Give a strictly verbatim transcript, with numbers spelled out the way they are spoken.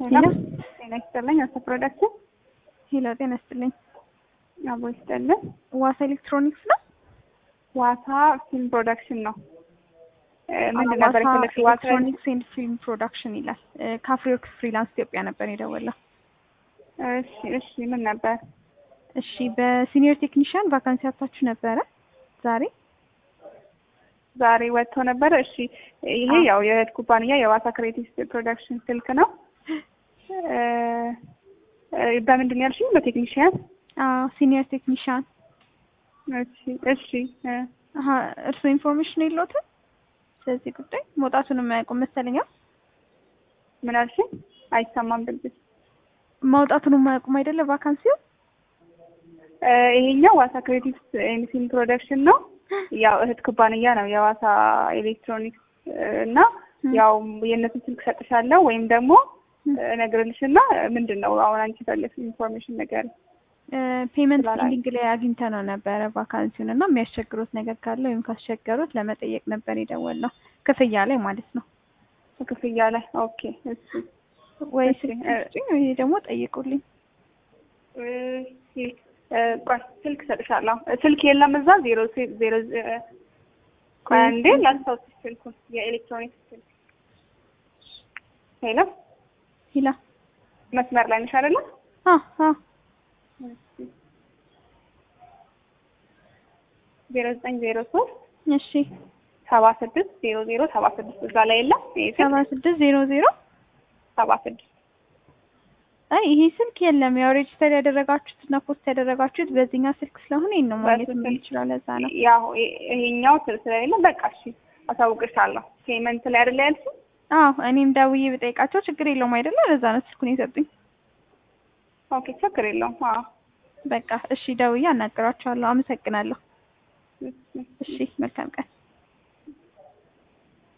ሄሎ ጤና ይስጥልኝ። አሳ ፕሮዳክሽን። ሄሎ ጤና ይስጥልኝ። አቦ ይስጥልኝ። ዋሳ ኤሌክትሮኒክስ ነው? ዋሳ ፊልም ፕሮዳክሽን ነው። ምንድን ነበር የፈለግሽው? ዋሳ ኤሌክትሮኒክስ ኤንድ ፊልም ፕሮዳክሽን ይላል። ካፍሪወርክስ ፍሪላንስ ኢትዮጵያ ነበር የደወለው። እሺ እሺ፣ ምን ነበር? እሺ፣ በሲኒየር ቴክኒሽያን ቫካንሲ አታችሁ ነበረ ዛሬ ዛሬ ወጥቶ ነበረ። እሺ፣ ይሄ ያው የእህት ኩባንያ የዋሳ ክሬቲቭ ፕሮዳክሽን ስልክ ነው። በምንድን ነው ያልሽኝ? በቴክኒሽያን? አዎ፣ ሲኒየር ቴክኒሽያን። እሺ እሺ። አሃ፣ እርሱ ኢንፎርሜሽን የለዎትም ስለዚህ ጉዳይ? መውጣቱንም አያውቁም መሰለኝ። ምን አልሽኝ? አይሰማም ድምፅሽ። መውጣቱንም አያውቁም አይደለ? ቫካንሲው ይሄኛው ዋሳ ክሬቲቭ ኤንድ ፊልም ፕሮዳክሽን ነው። ያው እህት ኩባንያ ነው የዋሳ ኤሌክትሮኒክስ እና ያው የእነሱን ስልክ ሰጥሻለሁ ወይም ደግሞ እነግርልሽና ምንድን ነው አሁን አንቺ ፈለግሽ ኢንፎርሜሽን ነገር? ፔመንት ፊሊንግ ላይ አግኝተነው ነበረ ቫካንሲውን እና የሚያስቸግሩት ነገር ካለ ወይም ካስቸገሩት ለመጠየቅ ነበር የደወልነው። ክፍያ ላይ ማለት ነው። ክፍያ ላይ ኦኬ። እሺ፣ ወይ ስልክ ወይ ደግሞ ጠይቁልኝ። እሺ፣ ቆይ ስልክ ሰጥሻለሁ። ስልክ የለም እዛ ዜሮ ዜሮ ቆይ አንዴ ላስታውስሽ ስልኩን። የኤሌክትሮኒክስ ስልክ። ሄሎ ሄሎ፣ መስመር ላይ ነሽ አይደለ? አዎ አዎ። ዜሮ ዘጠኝ ዜሮ ሶስት እሺ ሰባ ስድስት ዜሮ ዜሮ ሰባ ስድስት እዛ ላይ የለም? ሰባ ስድስት ዜሮ ዜሮ ሰባ ስድስት አይ ይሄ ስልክ የለም። ያው ሬጅስተር ያደረጋችሁት እና ፖስት ያደረጋችሁት በዚህኛው ስልክ ስለሆነ ይሄን ነው ማለት ነው ይችላል። ለዛ ነው ያው ይሄኛው ስልክ ስለሌለ በቃ እሺ፣ አሳውቅሻለሁ። ፔመንት ላይ አይደለ ያልሽኝ? አዎ፣ እኔም ደውዬ ብጠይቃቸው ችግር የለውም አይደለ? ለዛ ነው ስልኩን የሰጡኝ። ኦኬ፣ ችግር የለውም። አዎ በቃ እሺ፣ ደውዬ አናግራቸዋለሁ። አመሰግናለሁ። እሺ፣ መልካም ቀን።